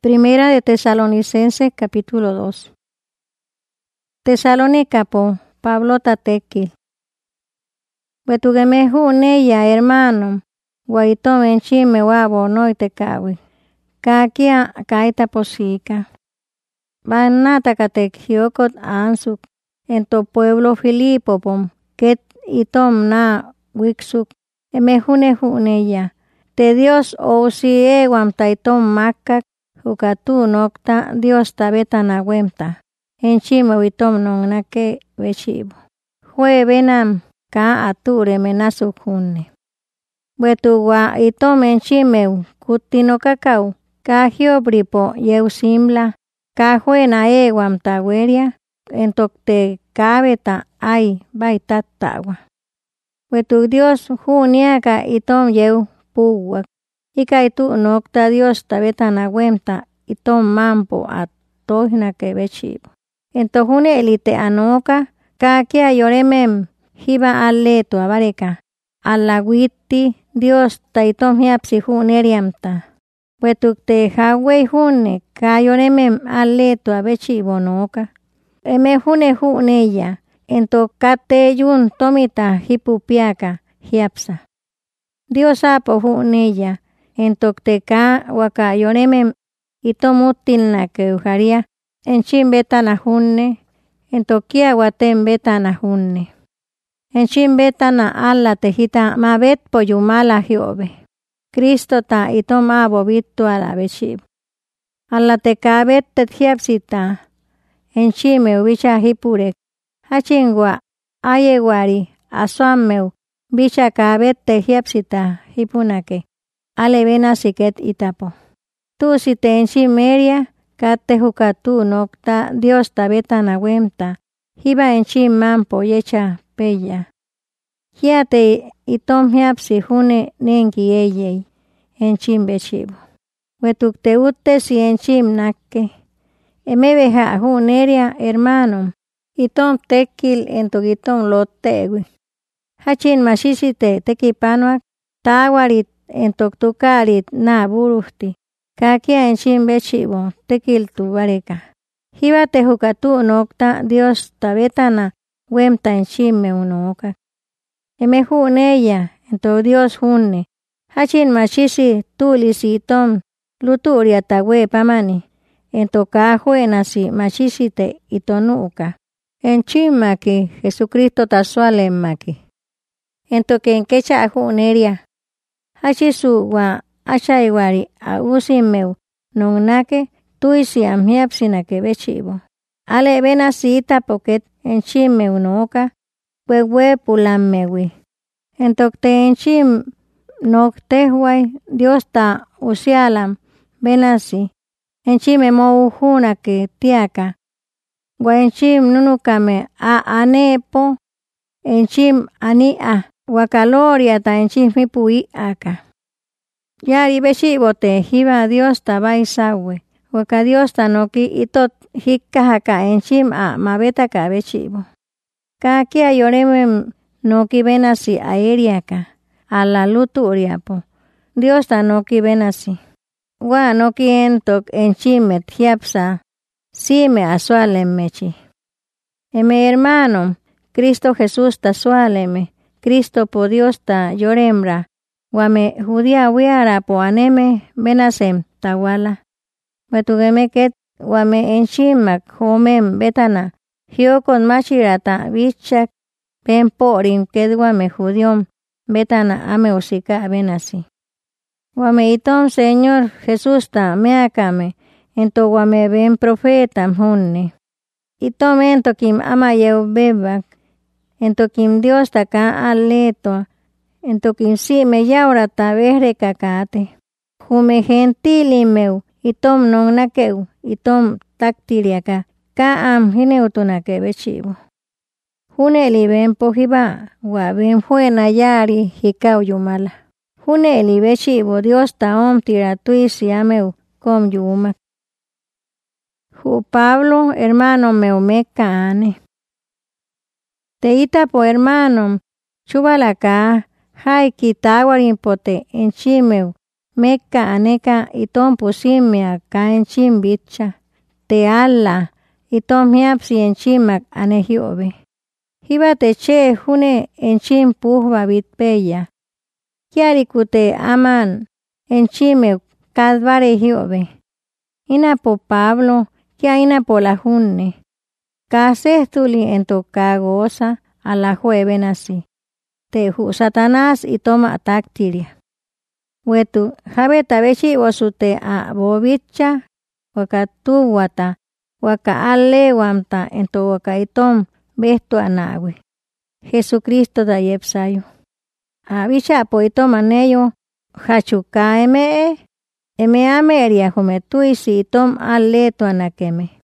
Primera de Tesalonicenses capítulo 2. Tesalónica po Pablo tatekil. Betugeme huneya hermano, guaito menchime wabo noite kawi. Kakia kaita posika. Banata katekhiokot ansuk en to pueblo Filipo pom ket itom na wiksuk emehune huneya. Te Dios ousi ewam taitom makak hukatu nokta Dios tabeta na wemta. Enchime witom nongnake vechibo. Hue benam ka ature menasuk hunne. Betuwa itom enchimeu kutino kakau. Ka hiobripo yeusimla. Ka huena ewam taweria. Entokte kabeta ay baitatawa. Betu Dios huniaka itom yeu puwak. Ika itu nokta Dios tabeta na wemta itom mampo atohna ke vechibo. Entojune elite anoka kakia yoremem hiba aleto abareka. Alawiti Dios taitom hiapsi huneriamta. Wetukte hawe hune ka yoremem aleto abechibo noka. Eme huneya entokate yun tomita hipupiaka hiapsa. Dios apo huneya entokte ka waka yoremem itomutilna ke ujaria enchim beta na hunne entokia watem beta na hunne. Enchim beta na alla tejita mabet poyumala hiobe. Cristo ta itom abo bitu ala bechib. Alla te kabet te hiapsita enchime ubicha hipurek. Hachingwa ayewari aswameu bicha kabet te hiapsita hipunake. Ale bena siket itapo. Tu si te enchimeria kate hukatu nokta Dios tabeta na wemta. Hiba enchim mampo yecha peya. Hiate itom hiapsi hune nengi eyei enchim bechibo. Wetukte ute si enchim nakke. Emebeja huneria hermano. Itom tekil entogitom lotewi. Hachin masisite tekipanuak tawarit entoktukarit na buruhti. Kakia enchim bechibo tekil tu bareka. Hiba te hukatu nokta Dios tabetana wemta enchime unoka. Eme huneya ento Dios hunne. Hachin masisi tulisi itom luturia tawe pamani. Ento kajuenasi masisite itonuka. Enchimaki Jesucristo tasualemaki. Ento kenkecha huneria. Hachisu wa achaiwari ausimeu nongnake tuisi amhiapsinake bechibo. Ale bena sita poket enchime unoka wewe pulamewi. Entokte enchim noktehuay Dios ta usialam benasi. Enchime mo uhunake tiaka. Gua enchim nunukame a anepo. Enchim ania. Wakaloria ta enchim hipui aka. Yari bechibote hiba Dios tabai sawe. Waka Dios tanoki itot hikkahaka enchim a mabeta ka bechibo. Kakia yoremem noki benasi aeriaka. Ala luturiapo. Dios tanoki benasi. Wa noki entok enchimet hiapsa. Sime asualemechi. Eme hermano. Cristo Jesús ta sualeme. Cristo po Dios ta yorembra. Wame judia wiara po aneme benasem tawala. Betugeme ket wame enchimak homem betana. Hiokon machirata bichak penporin ket wame judiom betana ame usika benasi. Wame itom Señor Jesús ta meakame ento wame ben profeta hunne. Itom ento kim ama yeu bebak. Ento kim Dios ta ka aleto. Ento kim si me yaura ta behre kakate. Hume gentilimeu. Itom nongnakeu. Itom taktiriaka. Ka am hineutunake bechibo. Huneli ben pojiba. Wa ben fuena yari hikau yumala. Huneli bechibo Dios ta omtira tuisi ameu kom yumak. Ju Pablo hermano meu mekane. Teita po hermano, chubalaka, hai kitawarin pote enchimeu, Meka aneka itom pusimia kaenchim bicha. Te alla itom hiapsi enchimak anehiobe. Hiba te che june enchim puhba bitpeya. Kiarikute aman enchime kadvare hiobe. Ina po Pablo kia ina po la junne. Kasestuli entokagosa a la jueven así. Tehu Satanás y toma taktiria. Wetu jabe tabechi wasute a bobicha wakatu wata waka ale wamta ento waka itom besto anawe. Jesucristo da yepsayo. Abicha po itom aneyo hachuka eme ameria jumetuisi itom ale to anakeme.